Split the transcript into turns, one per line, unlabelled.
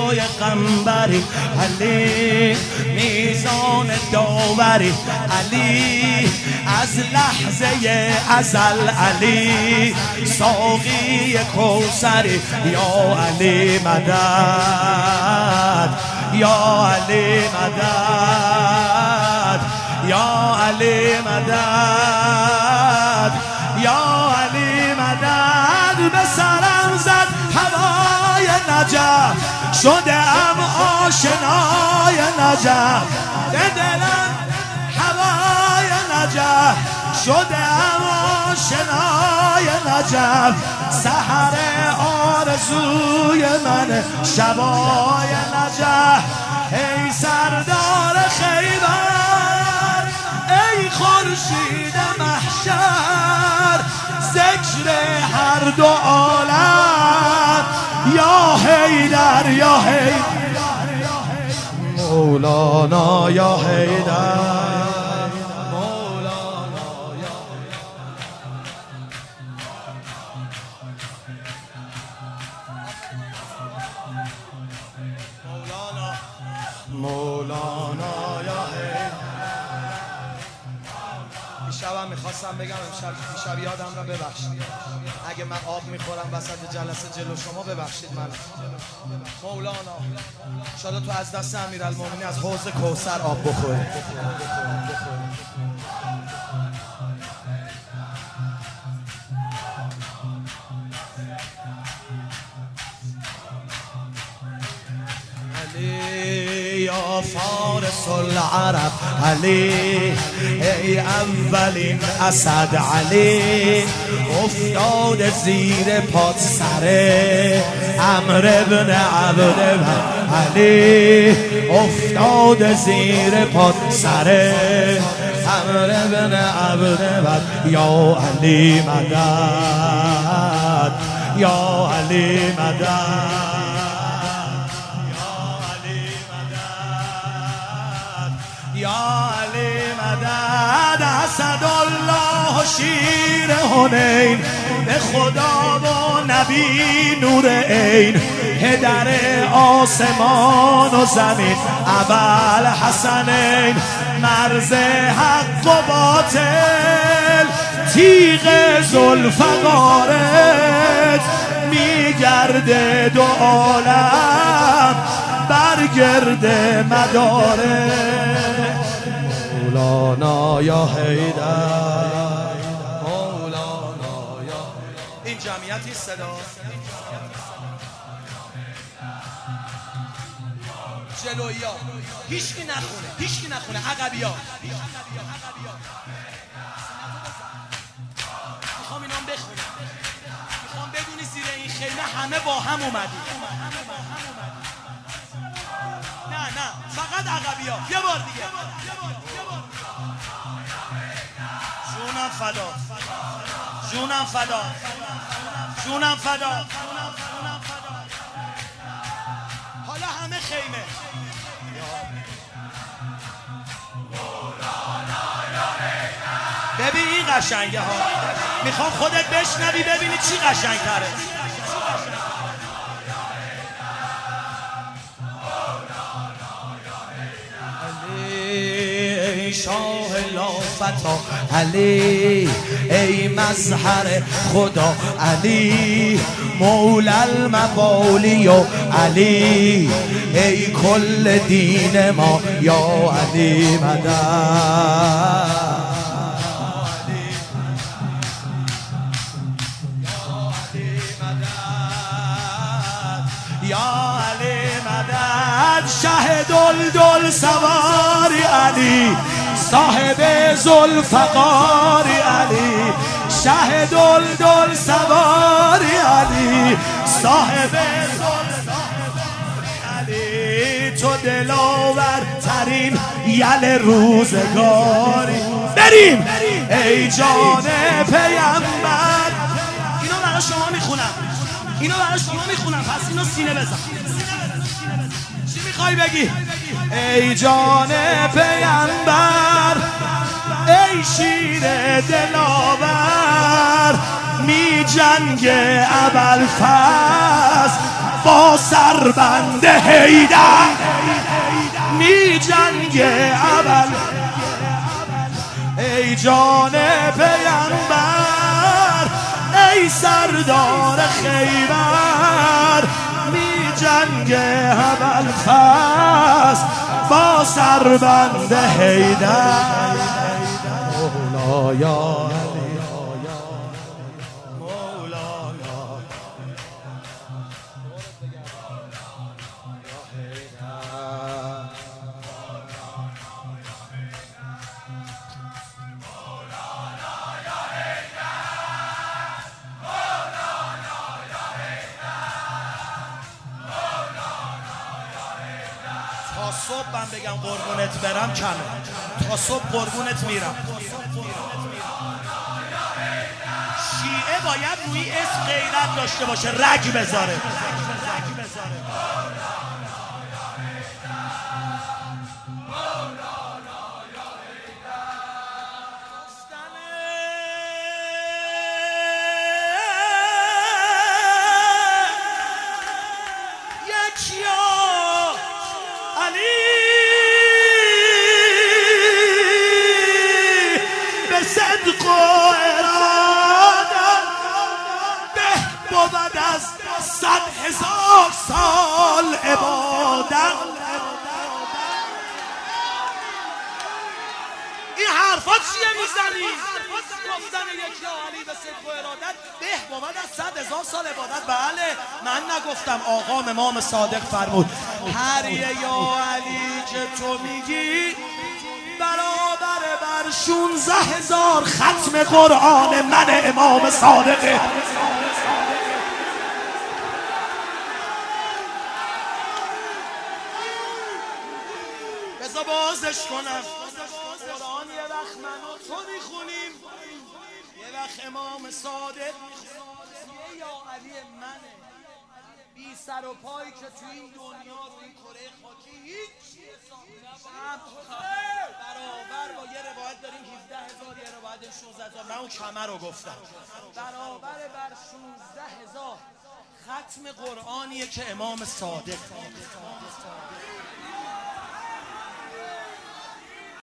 قنبری علی، میزان داوری علی، از لحظه ازل علی، ساقی کوثری یا علی مدد، یا علی مدد، یا علی مدد، یا علی مدد. به سرم زد هوای نجف، شدم آشنای نجف، به دلم هوای نجف، شدم آشنای نجف. سحر آرزوی من شبای نجف. ای سردار خیبر، ای خورشید محشر، ذکر هر دو عالم یا حیدر، یا حیدر، مولانا یا حیدر. مولانا یا حیدر. دیشبم میخواستم بگم امشب یادم را ببخشید، اگه من آب میخورم وسط جلسه جلو شما ببخشید من. مولانا انشالله تو از دست امیرالمومنین از حوض کوثر آب بخوری. یا فارس العرب علی، ای اولین اسد علی، افتاد زیر پات سر عمرو بن عبد علی، افتاد زیر پات سر عمرو بن عبد. یا علی مدد، یا علی مدد، یا علی مدد. اسدالله شیر حنین، به خدا و نبی نور عین، پدر آسمان و زمین، ابوالحسنین، مرز حق و باطل، تیغ ذوالفقارت، میگرده دو عالم برگرد مداره. مولانا یا حیدر، مولانا یا. این جمعیتی صدا جلویی ها هیچکی نخونه، هیچکی نخونه، عقبی ها. میخوام اینام بخونم، میخوام بدونی زیر این خیمه همه با هم اومدیم. نه فقط عقبی ها. یه بار دیگه. جونم فدا، جونم فدا، جونم فدا. حالا همه خیمه. ببین این قشنگه ها، میخوام خودت بشنوی ببینی چی قشنگ تره. ای شاه لافتا علی، ای مظهر خدا علی، مولا الموالی و علی، ای کل دین ما یا علی مدد. یا علی مدد. شه دلدل سواری علی، صاحب ذوالفقاری علی، شه دلدل سواری علی، صاحب ذوالفقاری علی، تو دلاور ترین یل روزگاری. بریم ای جان پیامبر. اینو برای شما میخونم، اینو برای شما میخونم، پس اینو سینه بزن. چی میخوای بگی؟ ای جان پیامبر، ای شیر دلاور، می جنگ ابوالفضل با با سربند حیدر می جنگه اول ای جان پیامبر ای سردار خیبر می جنگه اول فصل با سربند حیدر مولایا تا صبح من بگم قربونت برم کمه تا صبح قربونت میرم شیعه باید روی اسم غیرت داشته باشه رگ بذاره صدق و ارادت به بود از 100,000 سال عبادت این حرفا چیه میزنی؟ گفتن یک یا علی به صدق و ارادت به بود از 100,000 سال عبادت بله من نگفتم آقام امام صادق فرمود هر یا علی که تو میگی برابر بر 16,000 ختم قرآن من امام صادقه بذار بازش کنم قرآن یه وقت من و تو میخونیم یه وقت امام صادق میخونیم یا علی منه بی سر و پایی که تو این دنیا رو این کره خاکی هیچ برابر با یه روایت داریم 17,000 یه روایت 16,000 من اون کمه رو گفتم برابر بر 16,000 ختم قرآنیه که امام صادق